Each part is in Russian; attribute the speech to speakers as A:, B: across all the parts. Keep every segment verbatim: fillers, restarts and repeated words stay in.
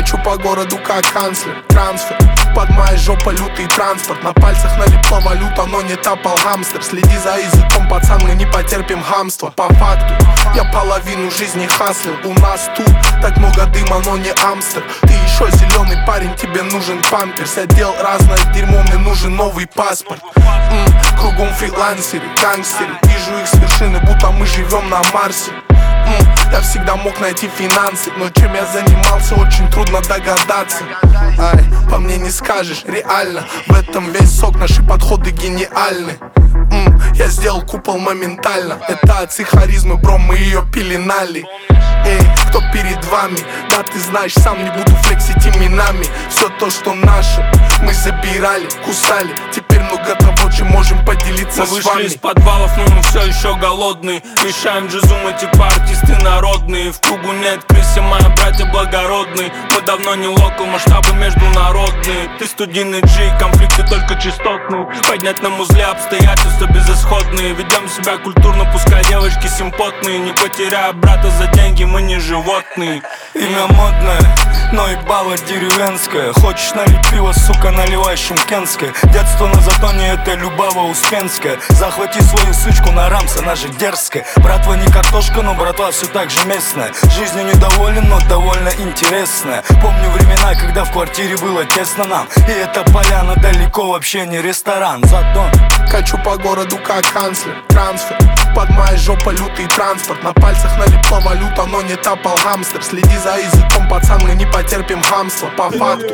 A: Качу по городу как канцлер. Трансфер, под моей жопой лютый транспорт. На пальцах налипла валюта, но не тапал гамстер. Следи за языком, пацан, мы не потерпим хамства. По факту, я половину жизни хаслил. У нас тут так много дыма, но не амстер. Ты еще зеленый парень, тебе нужен памперс. Я делал разное дерьмо, мне нужен новый паспорт. М-м, Кругом фрилансеры, гангстеры. Вижу их с вершины, будто мы живем на Марсе. М-м, Я всегда мог найти финансы, но чем я занимался, очень трудно догадаться. Ай, по мне не скажешь, реально. В этом весь сок, наши подходы гениальны. М-м, Я сделал купол моментально. Это отцы харизмы, бро, мы ее пеленали. Эй, кто перед вами? Да, ты знаешь, сам не буду флексить именами. Все то, что наше, мы забирали, кусали. Теперь много того, чем можем поделиться
B: мы
A: с вами.
B: Мы вышли из подвалов, но мы все еще голодные. Мешаем джазу, мы типа артисты народные. В кругу нет крысы, мои братья благородные. Мы давно не локал, масштабы международные. Ты студийный джи, конфликты только частотные. Поднять на узле обстоятельства безысходные. Ведем себя культурно, пускай девочки симпотные. Не потеряя брата за деньги, мы не животные.
C: Имя модное, но и баба деревенская. Хочешь налить пиво, сука, наливай шимкенское. Детство на затоне, это Любава Успенская. Захвати свою сучку на рамс, она же дерзкая. Братва не картошка, но братва все так же местная. Жизнью недоволен, но довольно интересная. Помню времена, когда в квартире было тесно нам. И эта поляна далеко вообще не ресторан. Зато
A: качу по городу как канцлер. Трансфер, под моей жопой лютый транспорт. На пальцах налипла валюта, но не тапал гамстер. Следи за языком, пацан, мы не потерпим хамства. По факту.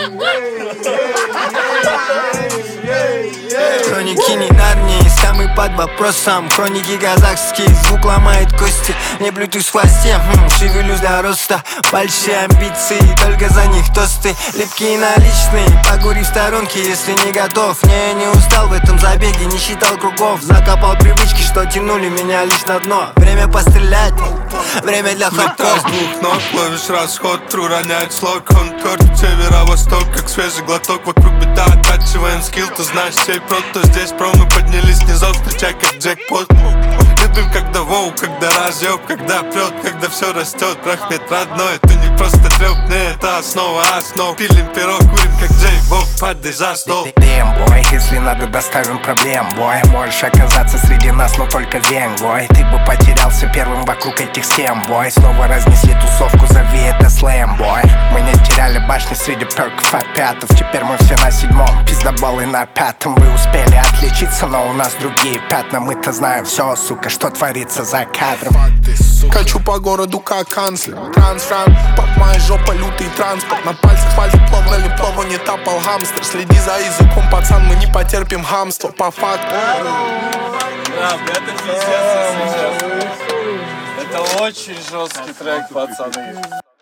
D: Хроники не Нарнии, самый под вопросом. Хроники казахские, звук ломает кости. Не блютусь в хвосте, хм, шевелюсь для роста. Большие амбиции, только за них тосты. Липкие наличные, покури в сторонке, если не готов. Не, не устал в этом забеге, не считал кругов. Закопал привычки, что тянули меня лишь на дно. Время пострелять, время для ходков.
E: С двух ног ловишь расход, тру роняет слог. Он тверд северо-восток, как свежий глоток. Вокруг беда, оттачиваем скилл, ты знаешь сей прот. То здесь про мы поднялись снизу, встречай как джекпот. Любим, когда воу, когда разъеб, когда прет, когда все растет. Рахмет родной, это не просто треп, не, это основа основ. Пилим пирог, курим как Джей Боб, падай за стол.
F: Дэм, бой, если надо, доставим проблем, бой. Можешь оказаться среди нас, но только венгой. Ты бы потерялся первым вокруг этих схем, бой. Снова разнесли тусовку, зови это слэм, бой. Мы не теряли башни среди перков опятов. Теперь мы все на седьмом, пиздоболы на пятом. Вы успели отличиться, но у нас другие пятна. Мы-то знаем все, сука, что творится за кадром.
A: Качу по городу как канцлер. Трансфер, под моей жопой лютый транспорт. На пальцах валипло, налипло, но не тапал гамстер. Следи за языком, пацан, мы не потерпим хамства. По факту.
B: Да, это пиздец, если честно. Это очень жесткий трек, пацаны.